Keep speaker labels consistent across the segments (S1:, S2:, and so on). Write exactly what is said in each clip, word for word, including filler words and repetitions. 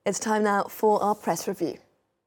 S1: It's time now for our press review.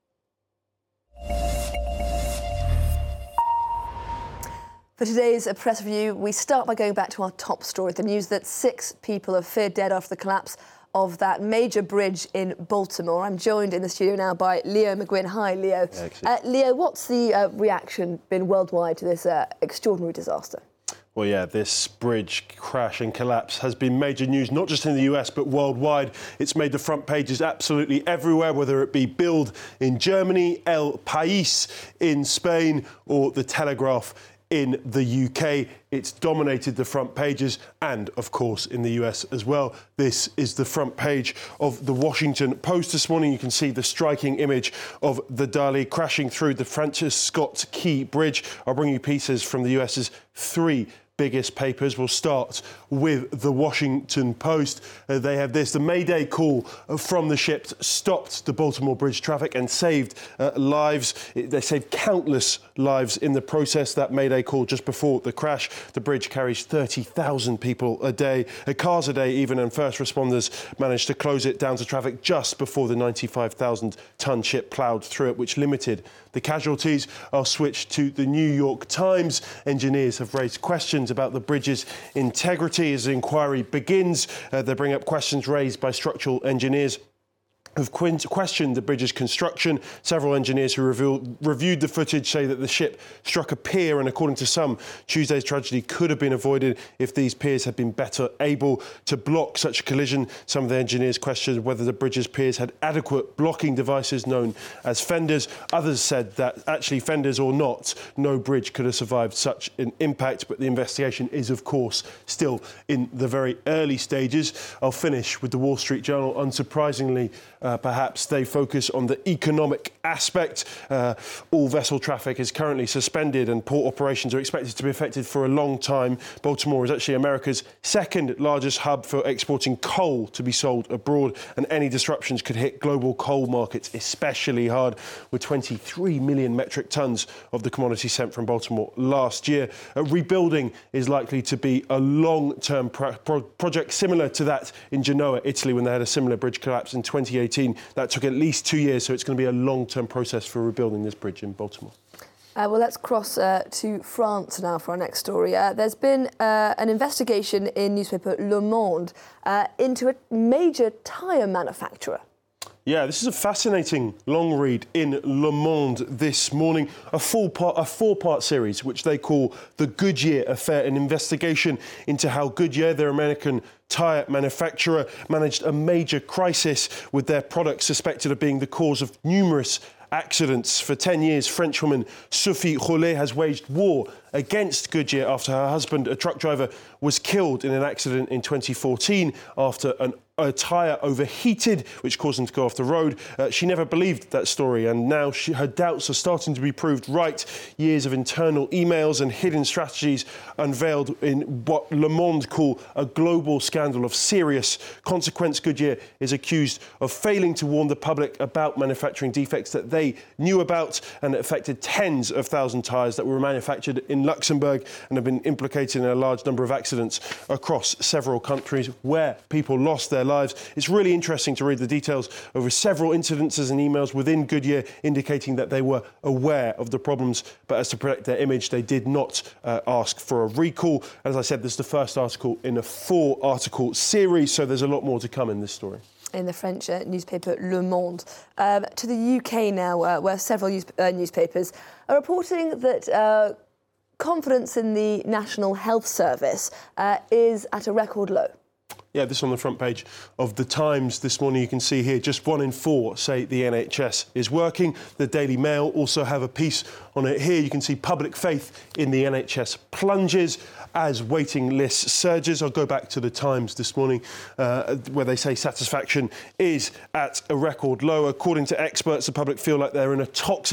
S1: For today's press review, we start by going back to our top story, the news that six people are feared dead after the collapse of that major bridge in Baltimore. I'm joined in the studio now by Leo McGuinn. Hi, Leo. Uh, Leo, what's the uh, reaction been worldwide to this uh, extraordinary disaster?
S2: Well, yeah, this bridge crash and collapse has been major news, not just in the U S, but worldwide. It's made the front pages absolutely everywhere, whether it be Bild in Germany, El País in Spain, or The Telegraph in the U K. It's dominated the front pages and, of course, in the U S as well. This is the front page of the Washington Post this morning. You can see the striking image of the Dali crashing through the Francis Scott Key Bridge. I'll bring you pieces from the US's three biggest papers. We'll start with the Washington Post. Uh, they have this. The Mayday call from the ship stopped the Baltimore Bridge traffic and saved uh, lives. It, they saved countless lives in the process. That Mayday call just before the crash. The bridge carries thirty thousand people a day, uh, cars a day even, and first responders managed to close it down to traffic just before the ninety-five thousand tonne ship ploughed through it, which limited the casualties. I'll switch to the New York Times. Engineers have raised questions about the bridge's integrity as the inquiry begins. Uh, they bring up questions raised by structural engineers who've questioned the bridge's construction. Several engineers who revealed, reviewed the footage say that the ship struck a pier, and according to some, Tuesday's tragedy could have been avoided if these piers had been better able to block such a collision. Some of the engineers questioned whether the bridge's piers had adequate blocking devices known as fenders. Others said that actually, fenders or not, no bridge could have survived such an impact, but the investigation is, of course, still in the very early stages. I'll finish with the Wall Street Journal. Unsurprisingly, Uh, perhaps they focus on the economic aspect. Uh, all vessel traffic is currently suspended and port operations are expected to be affected for a long time. Baltimore is actually America's second largest hub for exporting coal to be sold abroad, and any disruptions could hit global coal markets especially hard, with twenty-three million metric tonnes of the commodity sent from Baltimore last year. Uh, rebuilding is likely to be a long-term pro- pro- project similar to that in Genoa, Italy, when they had a similar bridge collapse in twenty eighteen. That took at least two years, so it's going to be a long-term process for rebuilding this bridge in Baltimore.
S1: Uh, well, let's cross uh, to France now for our next story. Uh, there's been uh, an investigation in newspaper Le Monde uh, into a major tyre manufacturer.
S2: Yeah, this is a fascinating long read in Le Monde this morning. A full part, a four-part series, which they call the Goodyear Affair, an investigation into how Goodyear, their American tyre manufacturer, managed a major crisis with their products suspected of being the cause of numerous accidents. For ten years, Frenchwoman Sophie Rollet has waged war against Goodyear after her husband, a truck driver, was killed in an accident in twenty fourteen after an a tyre overheated, which caused him to go off the road. Uh, she never believed that story, and now she, her doubts are starting to be proved right. Years of internal emails and hidden strategies unveiled in what Le Monde call a global scandal of serious consequence. Goodyear is accused of failing to warn the public about manufacturing defects that they knew about, and it affected tens of thousands of tyres that were manufactured in Luxembourg and have been implicated in a large number of accidents across several countries where people lost their lives. It's really interesting to read the details over several incidences and emails within Goodyear indicating that they were aware of the problems, but as to protect their image, they did not uh, ask for a recall. As I said, this is the first article in a four-article series, so there's a lot more to come in this story.
S1: In the French uh, newspaper Le Monde. Um, to the U K now, uh, where several news- uh, newspapers are reporting that uh, confidence in the National Health Service uh, is at a record low.
S2: Yeah, this on the front page of The Times this morning. You can see here just one in four say the N H S is working. The Daily Mail also have a piece on it here. You can see public faith in the N H S plunges as waiting lists surges. I'll go back to The Times this morning uh, where they say satisfaction is at a record low. According to experts, the public feel like they're in a toxic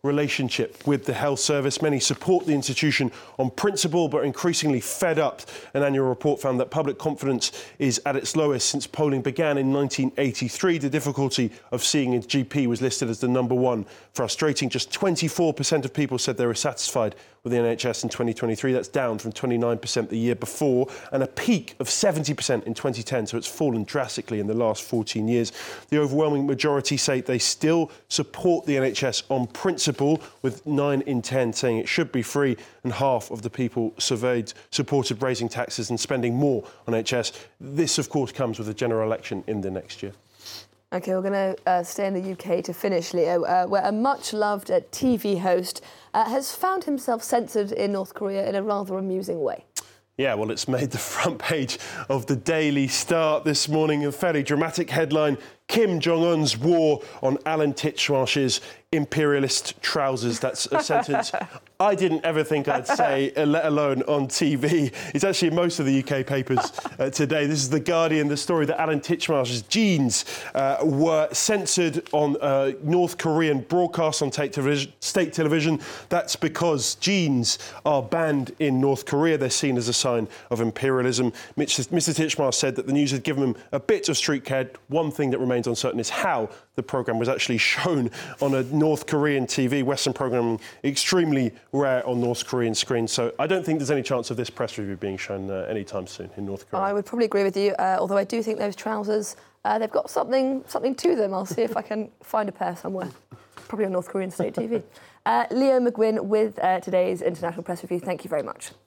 S2: relationship with the health service. Many support the institution on principle, but are increasingly fed up. An annual report found that public confidence is at its lowest since polling began in nineteen eighty-three. The difficulty of seeing a G P was listed as the number one frustrating. Just twenty-four percent of people said they were satisfied with the N H S in twenty twenty-three. That's down from twenty-nine percent the year before, and a peak of seventy percent in twenty ten, so it's fallen drastically in the last fourteen years. The overwhelming majority say they still support the N H S on principle, with nine in ten saying it should be free, and half of the people surveyed supported raising taxes and spending more on N H S. This, of course, comes with a general election in the next year.
S1: OK, we're going to uh, stay in the U K to finish, Leo, uh, where a much-loved uh, T V host uh, has found himself censored in North Korea in a rather amusing way.
S2: Yeah, well, it's made the front page of the Daily Star this morning. A fairly dramatic headline: Kim Jong-un's war on Alan Titchmarsh's imperialist trousers. That's a sentence I didn't ever think I'd say, let alone on T V. It's actually in most of the U K papers uh, today. This is The Guardian, the story that Alan Titchmarsh's jeans uh, were censored on uh, North Korean broadcasts on state television, state television. That's because jeans are banned in North Korea. They're seen as a sign of imperialism. Mister Titchmarsh said that the news had given him a bit of street cred. One thing that remains uncertain is how the programme was actually shown on a North Korean T V. Western programming extremely rare on North Korean screens, so I don't think there's any chance of this press review being shown uh, anytime soon in North Korea.
S1: I would probably agree with you, uh, although I do think those trousers, uh, they've got something something to them. I'll see if I can find a pair somewhere, probably on North Korean state T V. Uh, Leo McGuinn with uh, today's International Press Review. Thank you very much.